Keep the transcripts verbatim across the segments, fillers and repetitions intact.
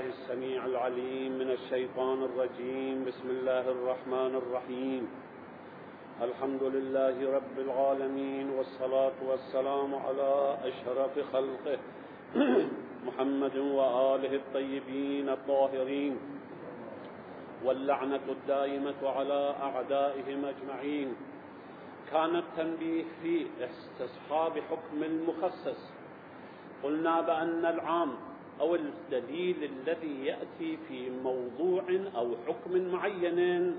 السميع العليم من الشيطان الرجيم. بسم الله الرحمن الرحيم. الحمد لله رب العالمين، والصلاة والسلام على أشرف خلقه محمد وآله الطيبين الطاهرين، واللعنة الدائمة على أعدائهم أجمعين. كان التنبيه في استصحاب حكم المخصص. قلنا بأن العام أو الدليل الذي يأتي في موضوع أو حكم معين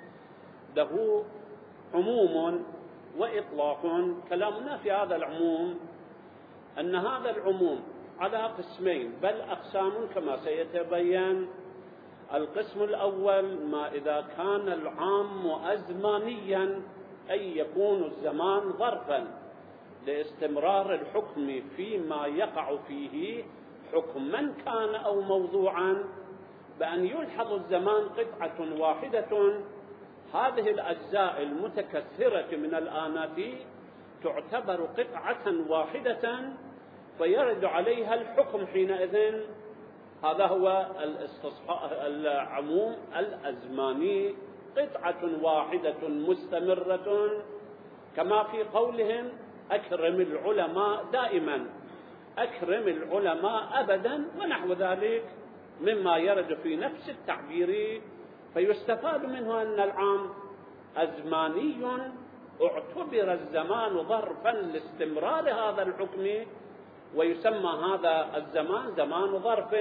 له عموم وإطلاق. كلامنا في هذا العموم أن هذا العموم على قسمين، بل أقسام كما سيتبين. القسم الأول ما إذا كان العام أزمانيا، أي يكون الزمان ظرفا لاستمرار الحكم فيما يقع فيه حكما كان أو موضوعا، بأن يلحظ الزمان قطعة واحدة. هذه الأجزاء المتكثرة من الآنات تعتبر قطعة واحدة فيرد عليها الحكم حينئذ. هذا هو العموم الأزماني، قطعة واحدة مستمرة، كما في قولهم أكرم العلماء دائما، أكرم العلماء أبدا، ونحو ذلك مما يرد في نفس التعبير. فيستفاد منه أن العام أزماني، اعتبر الزمان ظرفا لاستمرار هذا الحكم، ويسمى هذا الزمان زمان ظرف.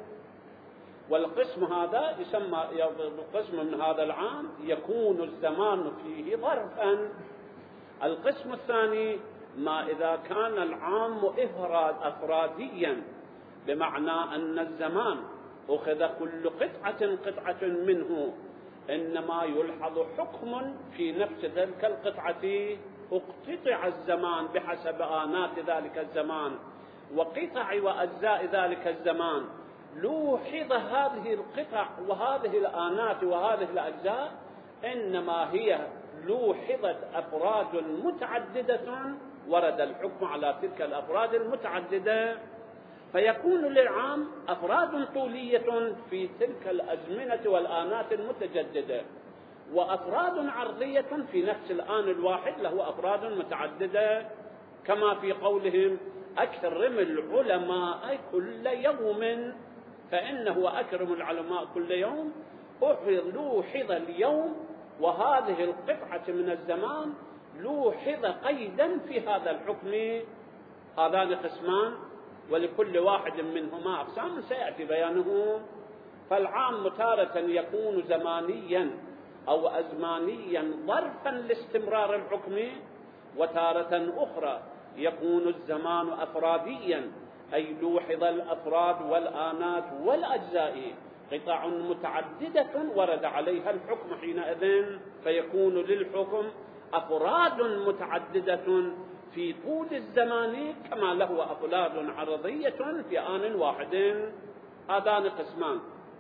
والقسم هذا يسمى القسم من هذا العام يكون الزمان فيه ظرفا. القسم الثاني ما إذا كان العام إفراد أفراديا، بمعنى أن الزمان أخذ كل قطعة قطعة منه، إنما يلحظ حكم في نفس تلك القطعة، اقتطع الزمان بحسب آنات ذلك الزمان وقطع وأجزاء ذلك الزمان. لوحظ هذه القطع وهذه الآنات وهذه الأجزاء، إنما هي لوحظت أفراد متعددة، ورد الحكم على تلك الأفراد المتعددة. فيكون للعام أفراد طولية في تلك الأزمنة والآنات المتجددة، وأفراد عرضية في نفس الآن الواحد له أفراد متعددة، كما في قولهم أكرم العلماء كل يوم، فإنه أكرم العلماء كل يوم. لوحظ اليوم وهذه القطعة من الزمان لوحظ قيدا في هذا الحكم. هذان قسمان، ولكل واحد منهما أقسام سيأتي بيانه. فالعام تارة يكون زمانيا أو أزمانيا ظرفا لاستمرار الحكم، وتارة أخرى يكون الزمان أفراديا، أي لوحظ الأفراد والآنات والأجزاء قطع متعددة ورد عليها الحكم حينئذ. فيكون للحكم أفراد متعددة في طول الزمان، كما له أفراد عرضية في آن واحد. هذان قسمان.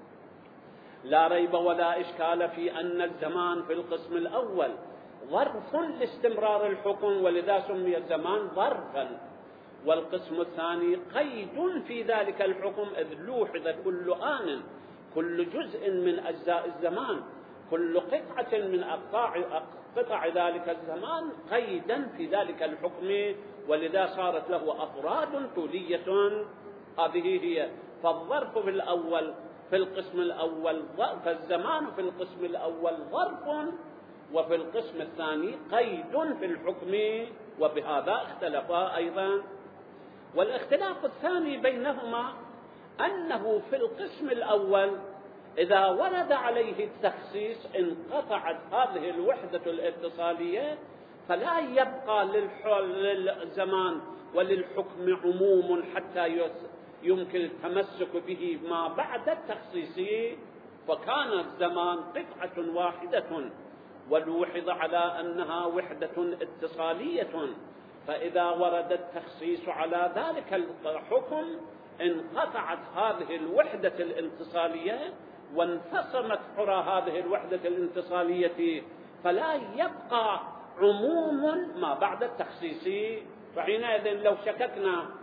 لا ريب ولا إشكال في أن الزمان في القسم الأول ظرف لاستمرار الحكم، ولذا سمي الزمان ظرفا. والقسم الثاني قيد في ذلك الحكم، إذ لوحظ كل آن، كل جزء من أجزاء الزمان، كل قطعة من أقطاع قطع ذلك الزمان قيدا في ذلك الحكم، ولذا صارت له أفراد طولية. هذه هي. فالظرف في الأول في القسم الأول فالزمان في القسم الأول ظرف، وفي القسم الثاني قيد في الحكم، وبهذا اختلفا أيضا. والاختلاف الثاني بينهما أنه في القسم الأول إذا ورد عليه التخصيص انقطعت هذه الوحدة الاتصالية، فلا يبقى للزمان وللحكم عموم حتى يمكن التمسك به ما بعد التخصيص. فكان الزمان قطعة واحدة ولوحظ على أنها وحدة اتصالية، فإذا ورد التخصيص على ذلك الحكم انقطعت هذه الوحدة الانتصالية وانفصمت حرى هذه الوحدة الانتصالية، فلا يبقى عموم ما بعد التخصيص. فحينئذ لو شككنا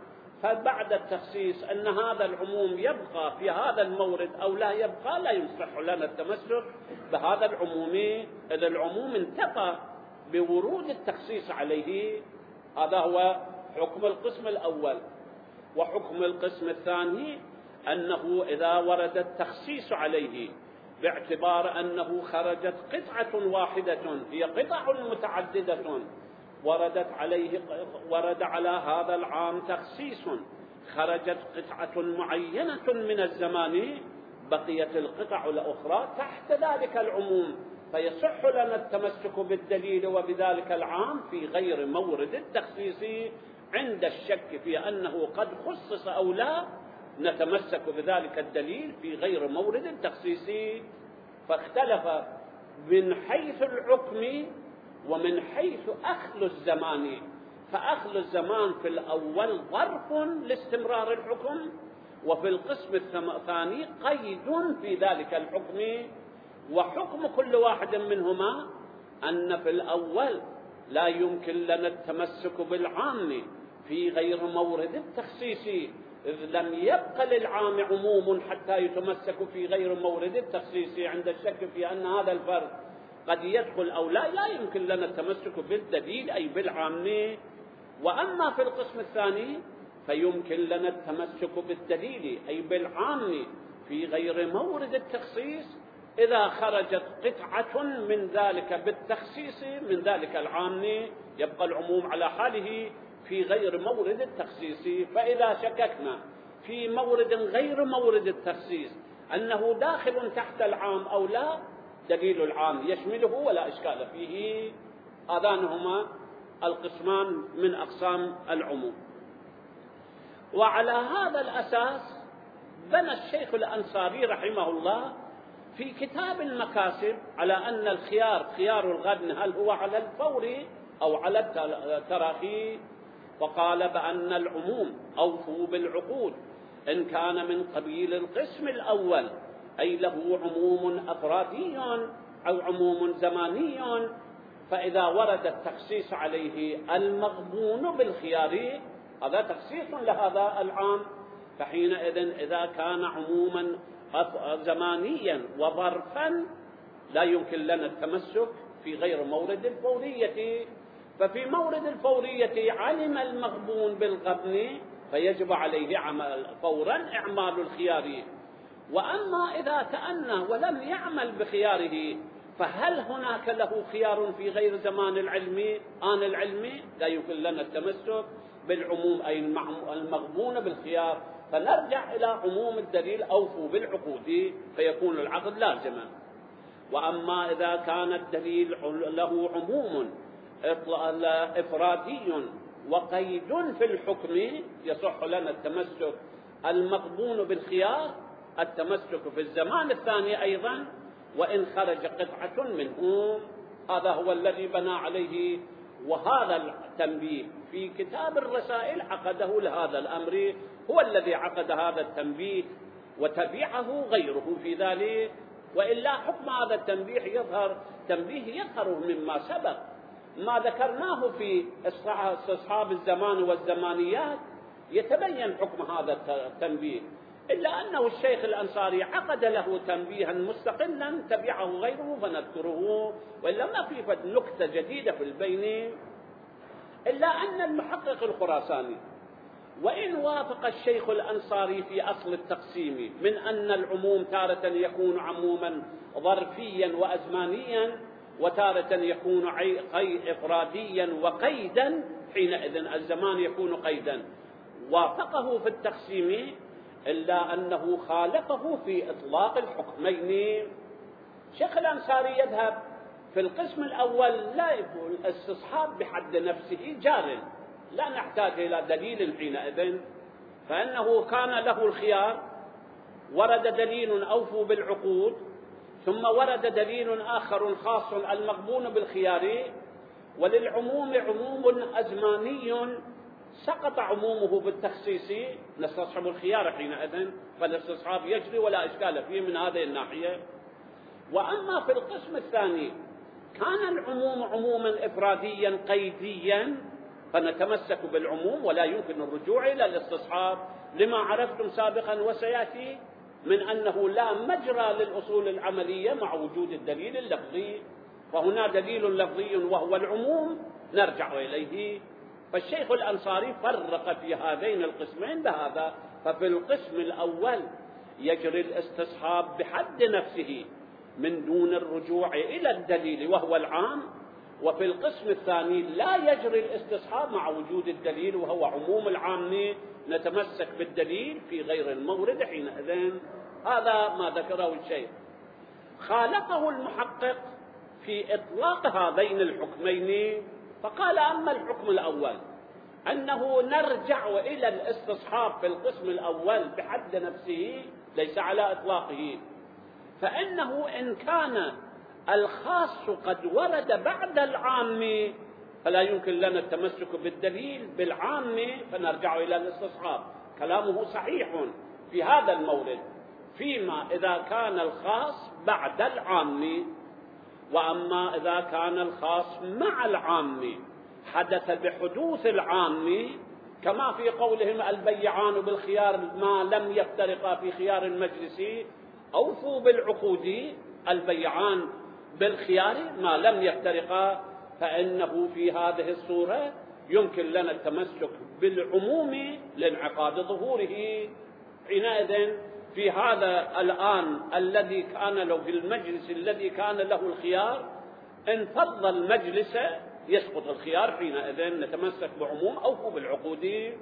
فبعد التخصيص أن هذا العموم يبقى في هذا المورد أو لا يبقى، لا يصح لنا التمسك بهذا العموم، إذا العموم انتفى بورود التخصيص عليه. هذا هو حكم القسم الأول. وحكم القسم الثاني أنه إذا ورد التخصيص عليه باعتبار أنه خرجت قطعة واحدة، هي قطع متعددة وردت عليه، ورد على هذا العام تخصيص، خرجت قطعة معينة من الزمان، بقيت القطع الأخرى تحت ذلك العموم، فيصح لنا التمسك بالدليل وبذلك العام في غير مورد التخصيص. عند الشك في أنه قد خصص أو لا نتمسك بذلك الدليل في غير مورد التخصيص. فاختلف من حيث الحكم ومن حيث أخذ الزمان. فأخذ الزمان في الأول ظرف لاستمرار الحكم، وفي القسم الثاني قيد في ذلك الحكم. وحكم كل واحد منهما أن في الأول لا يمكن لنا التمسك بالعام في غير مورد التخصيص، إذ لم يبق للعام عموم حتى يتمسك في غير مورد التخصيص. عند الشك في أن هذا الفرد قد يدخل أو لا، لا يمكن لنا التمسك بالدليل أي بالعام. وأما في القسم الثاني فيمكن لنا التمسك بالدليل أي بالعام في غير مورد التخصيص إذا خرجت قطعة من ذلك بالتخصيص من ذلك العام، يبقى العموم على حاله في غير مورد التخصيص. فإذا شككنا في مورد غير مورد التخصيص أنه داخل تحت العام أو لا، دليل العام يشمله ولا إشكال فيه. هذان هما القسمان من أقسام العموم. وعلى هذا الأساس بنى الشيخ الأنصاري رحمه الله في كتاب المكاسب على أن الخيار خيار الغبن هل هو على الفور أو على التراخي، وقال بأن العموم أوفوا بالعقود إن كان من قبيل القسم الأول، أي له عموم أفرادي أو عموم زماني، فإذا ورد التخصيص عليه المغبون بالخيار، هذا تخصيص لهذا العام، فحينئذ إذا كان عموما زمانيا وظرفا لا يمكن لنا التمسك في غير مورد الفورية. ففي مورد الفورية علم المغبون بالغبن فيجب عليه عمل فورا إعمال الخيار. وأما إذا تأنى ولم يعمل بخياره فهل هناك له خيار في غير زمان العلم آن العلم؟ لا يمكن لنا التمسك بالعموم أي المغبون بالخيار، فنرجع إلى عموم الدليل أوفوا بالعقود فيكون العقد لازما. وأما إذا كان الدليل له عموم إفرادي وقيد في الحكم يصح لنا التمسك المغبون بالخيار، التمسك في الزمان الثاني أيضا وإن خرج قطعة منهم. هذا هو الذي بنى عليه. وهذا التنبيه في كتاب الرسائل عقده لهذا الأمر، هو الذي عقد هذا التنبيه وتبعه غيره في ذلك. وإلا حكم هذا التنبيه يظهر تنبيه يظهر مما سبق، ما ذكرناه في استصحاب الزمان والزمانيات يتبين حكم هذا التنبيه، إلا أنه الشيخ الأنصاري عقد له تنبيها مستقلا تبعه غيره فنذكره، وإلا ما في نكتة جديدة في البين. إلا أن المحقق الخراساني وإن وافق الشيخ الأنصاري في أصل التقسيم من أن العموم تارة يكون عموما ظرفيا وأزمانيا وتارة يكون قي إفراديا وقيدا، حينئذ الزمان يكون قيدا، وافقه في التقسيم، إلا أنه خالفه في إطلاق الحكمين. شيخ الأنصاري يذهب في القسم الأول لا يقول الاستصحاب بحد نفسه جار، لا نحتاج إلى دليل حينئذ، فإنه كان له الخيار، ورد دليل أوفوا بالعقود، ثم ورد دليل آخر خاص المغبون بالخيار، وللعموم عموم أزماني سقط عمومه بالتخصيص، نستصحب الخيار حينئذ، فالاستصحاب يجري ولا إشكال فيه من هذه الناحية. وأما في القسم الثاني كان العموم عموما إفراديا قيديا، فنتمسك بالعموم ولا يمكن الرجوع إلى الاستصحاب، لما عرفتم سابقا وسيأتي من أنه لا مجرى للأصول العملية مع وجود الدليل اللفظي، فهنا دليل لفظي وهو العموم نرجع إليه. فالشيخ الأنصاري فرق في هذين القسمين بهذا، ففي القسم الأول يجري الاستصحاب بحد نفسه من دون الرجوع إلى الدليل وهو العام، وفي القسم الثاني لا يجري الاستصحاب مع وجود الدليل وهو عموم العام، نتمسك بالدليل في غير المورد حينئذ. هذا ما ذكره الشيخ. خالفه المحقق في إطلاق هذين الحكمين، فقال أما الحكم الأول أنه نرجع إلى الاستصحاب في القسم الأول بحد نفسه ليس على إطلاقه، فإنه إن كان الخاص قد ورد بعد العام فلا يمكن لنا التمسك بالدليل بالعام فنرجع إلى الاستصحاب. كلامه صحيح في هذا المورد، فيما إذا كان الخاص بعد العام. وأما إذا كان الخاص مع العام حدث بحدوث العام، كما في قولهم البيعان بالخيار ما لم يفترقا في خيار المجلس أوفوا بالعقود، البيعان بالخيار ما لم يفترقا، فإنه في هذه الصورة يمكن لنا التمسك بالعموم لانعقاد ظهوره. حينئذ في هذا الآن الذي كان له في المجلس الذي كان له الخيار إن فضل المجلس يسقط الخيار، حينئذ نتمسك بعموم أوفوا بالعقود.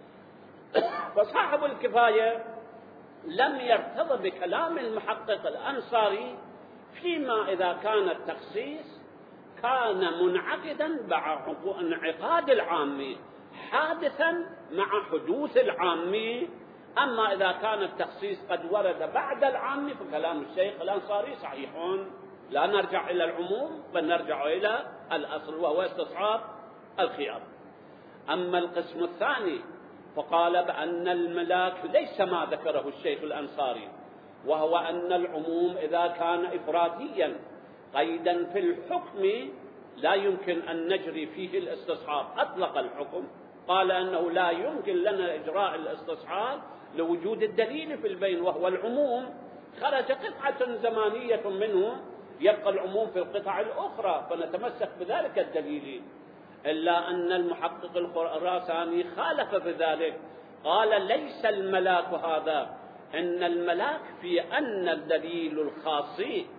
فصاحب الكفاية لم يرتض بكلام المحقق الأنصاري فيما إذا كان التخصيص كان منعقدا مع انعقاد العام حادثا مع حدوث العام. أما إذا كان التخصيص قد ورد بعد العام فكلام الشيخ الأنصاري صحيح، لا نرجع إلى العموم بل نرجع إلى الأصل وهو استصحاب الخيار. أما القسم الثاني فقال بأن الملاك ليس ما ذكره الشيخ الأنصاري، وهو أن العموم إذا كان إفراديا قيدا في الحكم لا يمكن أن نجري فيه الاستصحاب. أطلق الحكم، قال أنه لا يمكن لنا إجراء الاستصحاب لوجود الدليل في البين وهو العموم. خرج قطعة زمانية منه يبقى العموم في القطع الأخرى فنتمسك بذلك الدليل. إلا أن المحقق الخراساني خالف بذلك، قال ليس الملاك هذا، إن الملاك في أن الدليل الخاص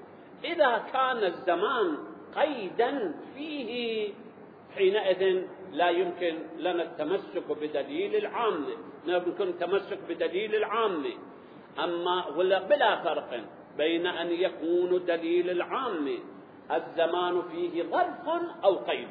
إذا كان الزمان قيدا فيه حينئذ لا يمكن لنا التمسك بدليل العام، لا يمكن التمسك بدليل العام. أما ولا بلا فرق بين أن يكون دليل العام الزمان فيه ظرف أو قيد.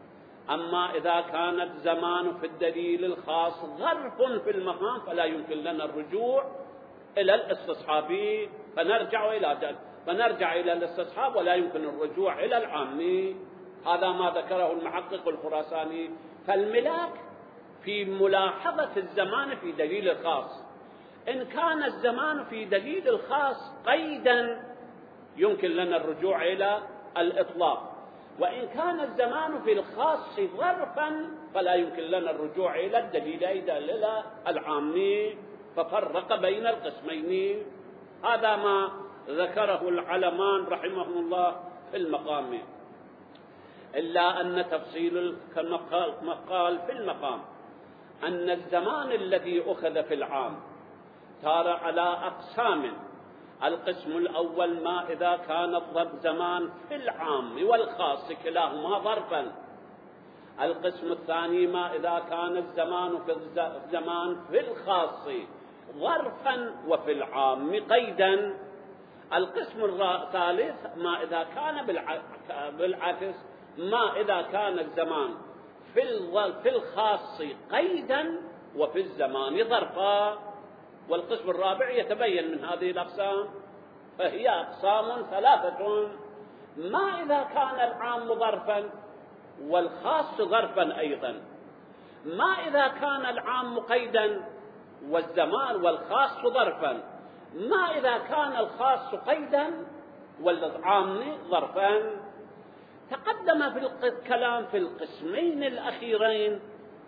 أما إذا كان الزمان في الدليل الخاص ظرف في المقام فلا يمكن لنا الرجوع إلى الاستصحاب، فنرجع إلى فنرجع إلى الاستصحاب ولا يمكن الرجوع إلى العام. هذا ما ذكره المحقق الخراساني. فالملاك في ملاحظة الزمان في دليل الخاص، إن كان الزمان في دليل الخاص قيدا يمكن لنا الرجوع إلى الإطلاق، وإن كان الزمان في الخاص ظرفا فلا يمكن لنا الرجوع إلى الدليل أيضا إلى العام. ففرق بين القسمين. هذا ما ذكره العلمان رحمهم الله في المقام. إلا أن تفصيل كما قال في المقام أن الزمان الذي أخذ في العام صار على أقسام. القسم الأول ما إذا كان الزمان في العام والخاص كلاهما ظرفا. القسم الثاني ما إذا كان الزمان في الزمان في الخاص ظرفا وفي العام قيدا. القسم الثالث ما إذا كان بالعكس، ما إذا كان الزمان في الخاص قيدا وفي الزمان ظرفا. والقسم الرابع يتبين من هذه الأقسام، فهي أقسام ثلاثة. ما إذا كان العام ظرفا والخاص ظرفا أيضا، ما إذا كان العام قيدا والزمان والخاص ظرفا، ما إذا كان الخاص قيدا والعام ظرفا. تقدم في الكلام في القسمين الأخيرين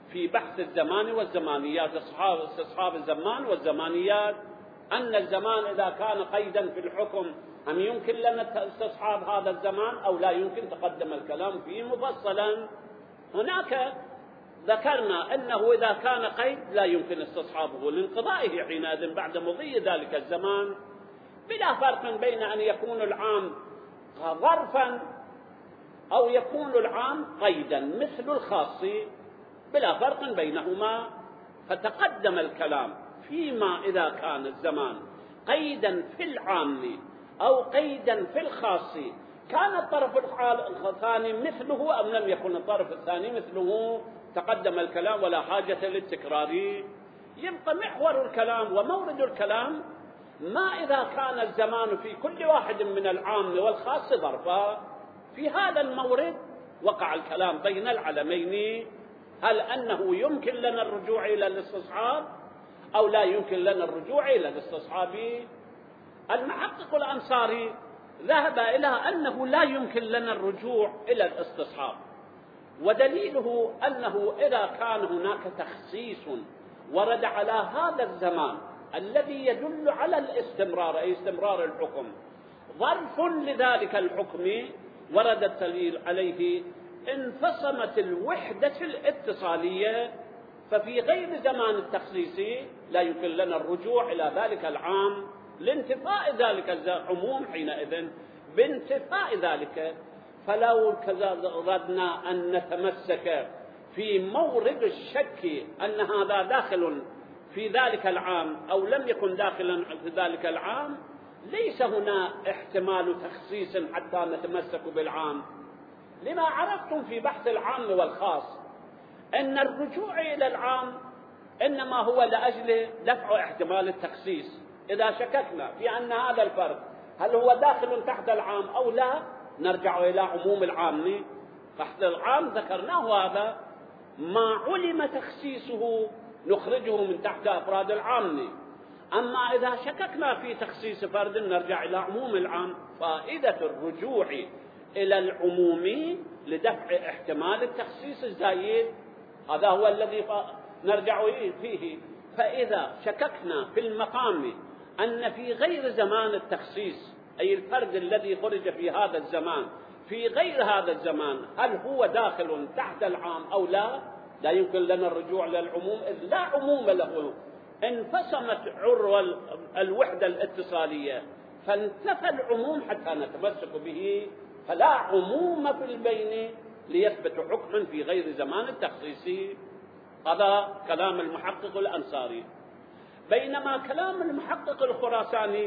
في بحث الزمان والزمانيات، استصحاب الزمان والزمانيات، أن الزمان إذا كان قيدا في الحكم هم يمكن لنا استصحاب هذا الزمان أو لا يمكن، تقدم الكلام فيه مفصلا. هناك ذكرنا أنه إذا كان قيد لا يمكن استصحابه لانقضائه حينئذ بعد مضي ذلك الزمان، بلا فرق بين أن يكون العام ظرفا أو يكون العام قيدا مثل الخاص، بلا فرق بينهما. فتقدم الكلام فيما إذا كان الزمان قيدا في العام أو قيدا في الخاص، كان الطرف الثاني مثله أم لم يكن الطرف الثاني مثله، تقدم الكلام ولا حاجة للتكرار. يبقى محور الكلام ومورد الكلام ما إذا كان الزمان في كل واحد من العام والخاص ظرفا. في هذا المورد وقع الكلام بين العلمين، هل أنه يمكن لنا الرجوع إلى الاستصحاب أو لا يمكن لنا الرجوع إلى الاستصحاب. المحقق الأنصاري ذهب إلى أنه لا يمكن لنا الرجوع إلى الاستصحاب، ودليله أنه إذا كان هناك تخصيص ورد على هذا الزمان الذي يدل على الاستمرار أي استمرار الحكم، ظرف لذلك الحكم ورد الدليل عليه، انفصمت الوحدة الاتصالية، ففي غير زمان التخصيص لا يمكن لنا الرجوع إلى ذلك العام لانتفاء ذلك العموم حينئذ بانتفاء ذلك. فلو أردنا أن نتمسك في مورد الشك أن هذا داخل في ذلك العام أو لم يكن داخلا في ذلك العام، ليس هنا احتمال تخصيص حتى نتمسك بالعام. لما عرفتم في بحث العام والخاص أن الرجوع إلى العام إنما هو لأجل دفع احتمال التخصيص. إذا شككنا في أن هذا الفرد هل هو داخل تحت العام أو لا، نرجع إلى عموم العام. تحت العام ذكرناه، هذا ما علم تخصيصه نخرجه من تحت أفراد العام. أما إذا شككنا في تخصيص فرد نرجع إلى عموم العام. فائدة الرجوع إلى العموم لدفع احتمال التخصيص الزايد، هذا هو الذي نرجع فيه. فإذا شككنا في المقام أن في غير زمان التخصيص أي الفرد الذي خرج في هذا الزمان في غير هذا الزمان هل هو داخل تحت العام أو لا، لا يمكن لنا الرجوع للعموم إذ لا عموم له، انفصمت عروة الوحدة الاتصالية فانتفى العموم حتى نتمسك به، فلا عموم في البين ليثبت حكما في غير زمان التخصيص. هذا كلام المحقق الأنصاري. بينما كلام المحقق الخراساني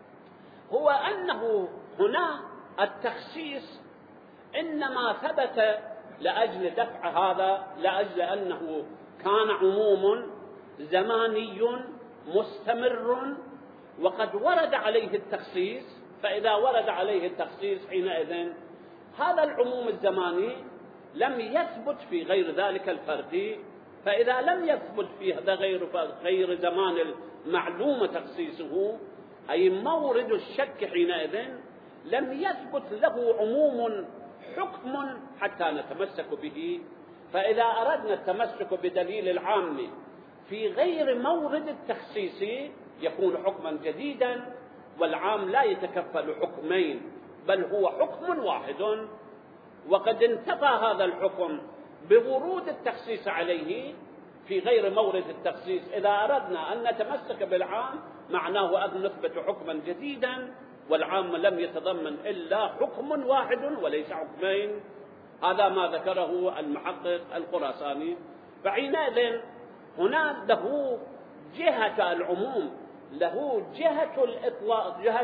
هو أنه هنا التخصيص إنما ثبت لأجل دفع هذا، لأجل أنه كان عموم زماني مستمر وقد ورد عليه التخصيص. فإذا ورد عليه التخصيص حينئذ هذا العموم الزماني لم يثبت في غير ذلك الفرد. فإذا لم يثبت في هذا غير غير زمان المعلوم تخصيصه أي مورد الشك حينئذ لم يثبت له عموم حكم حتى نتمسك به. فإذا أردنا التمسك بدليل العام في غير مورد التخصيص يكون حكما جديدا، والعام لا يتكفل حكمين بل هو حكم واحد، وقد انتفى هذا الحكم بورود التخصيص عليه في غير مورد التخصيص. إذا أردنا أن نتمسك بالعام معناه أن نثبت حكما جديدا، والعام لم يتضمن إلا حكم واحد وليس حكمين. هذا ما ذكره المحقق الخراساني. فحينئذ هنا له جهة العموم، له جهة الإطلاق، جهة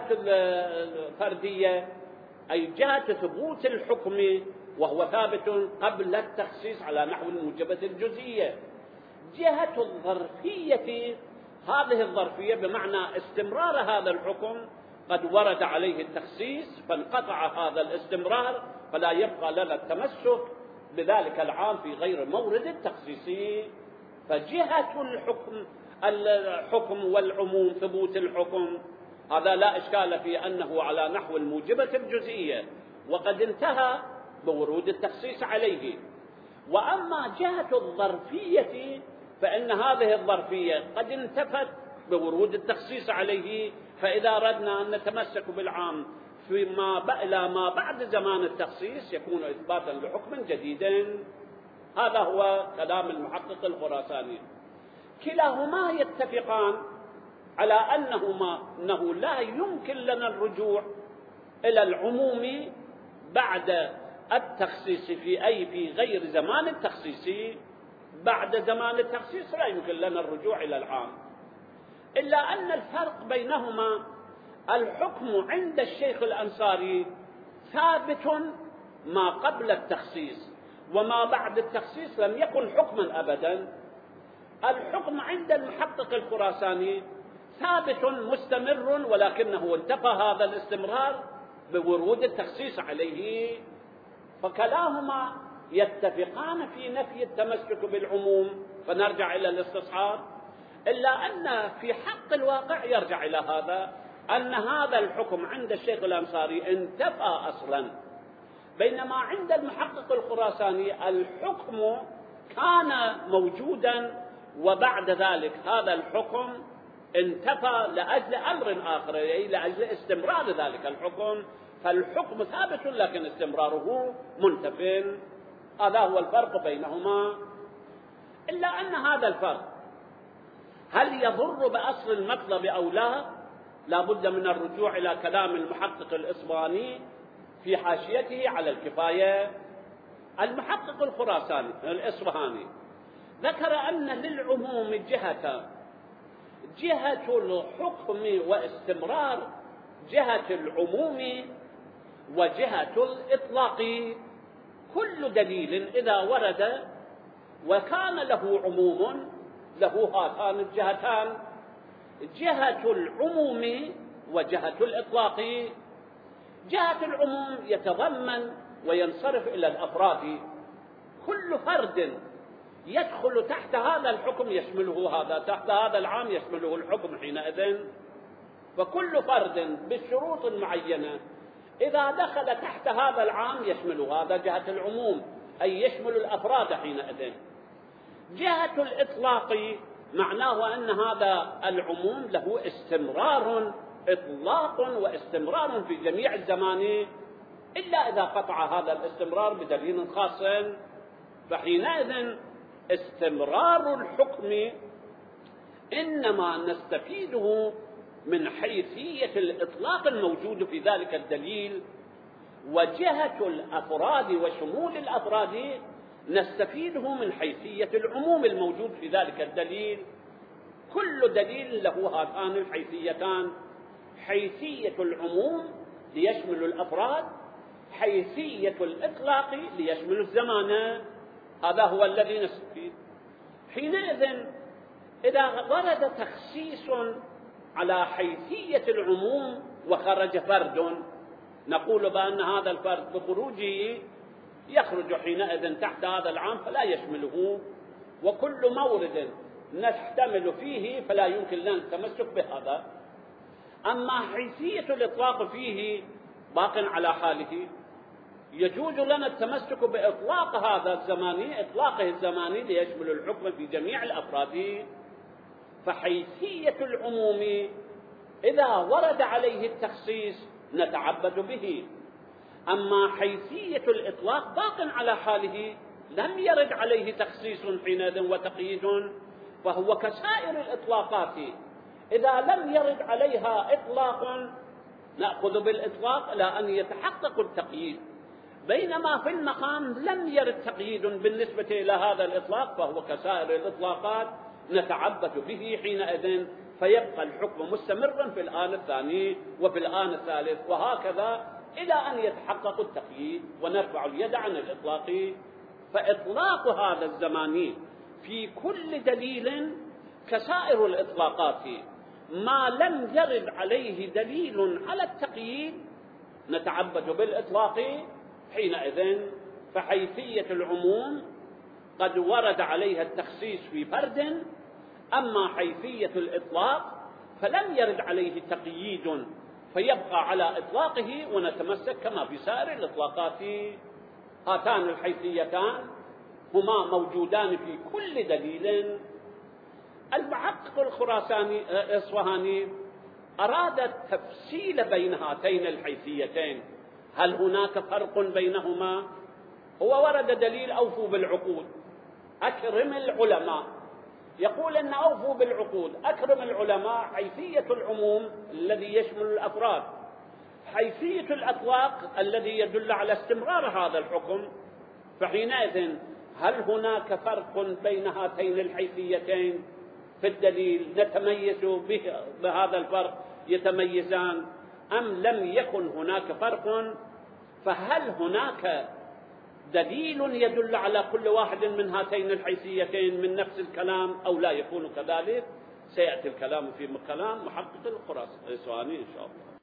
الفردية أي جهة ثبوت الحكم وهو ثابت قبل التخصيص على نحو الموجبة الجزئية. جهة الظرفية، هذه الظرفية بمعنى استمرار هذا الحكم قد ورد عليه التخصيص فانقطع هذا الاستمرار، فلا يبقى لنا التمسك بذلك العام في غير مورد التخصيص. فجهة الحكم الحكم والعموم ثبوت الحكم هذا لا إشكال في أنه على نحو الموجبة الجزئية وقد انتهى بورود التخصيص عليه. وأما جهة الظرفية فإن هذه الظرفية قد انتفت بورود التخصيص عليه، فإذا أردنا أن نتمسك بالعام فيما إلى ما بعد زمان التخصيص يكون إثباتا لحكم جديد. هذا هو كلام المحقق الخراساني. كلاهما يتفقان على أنهما أنه لا يمكن لنا الرجوع إلى العموم بعد التخصيص في أي في غير زمان التخصيص. بعد زمان التخصيص لا يمكن لنا الرجوع إلى العام، إلا أن الفرق بينهما الحكم عند الشيخ الأنصاري ثابت ما قبل التخصيص، وما بعد التخصيص لم يكن حكما أبدا. الحكم عند المحقق الخراساني ثابت مستمر، ولكنه انتفى هذا الاستمرار بورود التخصيص عليه. فكلاهما يتفقان في نفي التمسك بالعموم، فنرجع إلى الاستصحاب، إلا أن في حق الواقع يرجع إلى هذا، أن هذا الحكم عند الشيخ الأنصاري انتفى أصلا، بينما عند المحقق الخراساني الحكم كان موجودا، وبعد ذلك هذا الحكم انتفى لأجل أمر آخر، أي لأجل استمرار ذلك الحكم. فالحكم ثابت لكن استمراره منتف. هذا هو الفرق بينهما. إلا أن هذا الفرق هل يضر بأصل المطلب أو لا؟ لا بد من الرجوع إلى كلام المحقق الإصبهاني في حاشيته على الكفاية. المحقق الخراساني الإصبهاني ذكر أن للعموم جهة جهة الحكم واستمرار، جهة العموم وجهة الإطلاق. كل دليل إذا ورد وكان له عموم له هاتان الجهتان، جهة العموم وجهة الإطلاق. جهة العموم يتضمن وينصرف إلى الأفراد، كل فرد يدخل تحت هذا الحكم يشمله هذا، تحت هذا العام يشمله الحكم حينئذ. فكل فرد بالشروط المعينة إذا دخل تحت هذا العام يشمل هذا، جهة العموم، أي يشمل الأفراد حينئذ. جهة الإطلاق معناه أن هذا العموم له استمرار، إطلاق واستمرار في جميع الزمان، إلا إذا قطع هذا الاستمرار بدليل خاص، فحينئذ استمرار الحكم إنما نستفيده من حيثية الإطلاق الموجود في ذلك الدليل، وجهة الأفراد وشمول الأفراد نستفيده من حيثية العموم الموجود في ذلك الدليل. كل دليل له هاتان الحيثيتان، حيثية العموم ليشمل الأفراد، حيثية الإطلاق ليشمل الزمان. هذا هو الذي نستفيد. حينئذ إذا ورد تخصيص على حيثية العموم وخرج فرد، نقول بأن هذا الفرد بخروجه يخرج حينئذ تحت هذا العام فلا يشمله، وكل مورد نحتمل فيه فلا يمكن لنا التمسك بهذا. أما حيثية الإطلاق فيه باق على حاله، يجوز لنا التمسك بإطلاق هذا الزماني، إطلاقه الزماني ليشمل الحكم في جميع الأفراد. فحيثية العموم إذا ورد عليه التخصيص نتعبد به، أما حيثية الإطلاق باق على حاله، لم يرد عليه تخصيص حينئذ وتقييد، فهو كسائر الإطلاقات إذا لم يرد عليها إطلاق نأخذ بالإطلاق إلى أن يتحقق التقييد، بينما في المقام لم يرد تقييد بالنسبة إلى هذا الإطلاق، فهو كسائر الإطلاقات نتعبد به حينئذ، فيبقى الحكم مستمرا في الآن الثاني وفي الآن الثالث، وهكذا إلى أن يتحقق التقييد ونرفع اليد عن الإطلاق. فإطلاق هذا الزماني في كل دليل كسائر الإطلاقات، ما لم يرد عليه دليل على التقييد نتعبد بالإطلاق حينئذ. فحيثية العموم قد ورد عليها التخصيص في فرد، أما حيثية الإطلاق فلم يرد عليه تقييد فيبقى على إطلاقه ونتمسك كما في سائر الإطلاقات. هاتان الحيثيتان هما موجودان في كل دليل. المحقق الخراساني الإصفهاني أراد التفصيل بين هاتين الحيثيتين، هل هناك فرق بينهما؟ هو ورد دليل أوفوا بالعقود، أكرم العلماء، يقول أن أوفوا بالعقود، أكرم العلماء حيثية العموم الذي يشمل الأفراد، حيثية الأطلاق الذي يدل على استمرار هذا الحكم. فحينئذ هل هناك فرق بين هاتين الحيثيتين في الدليل نتميز به بهذا الفرق يتميزان، أم لم يكن هناك فرق؟ فهل هناك دليل يدل على كل واحد من هاتين الحيثيتين من نفس الكلام أو لا يكون كذلك؟ سيأتي الكلام في كلام محقق الخراساني إن شاء الله.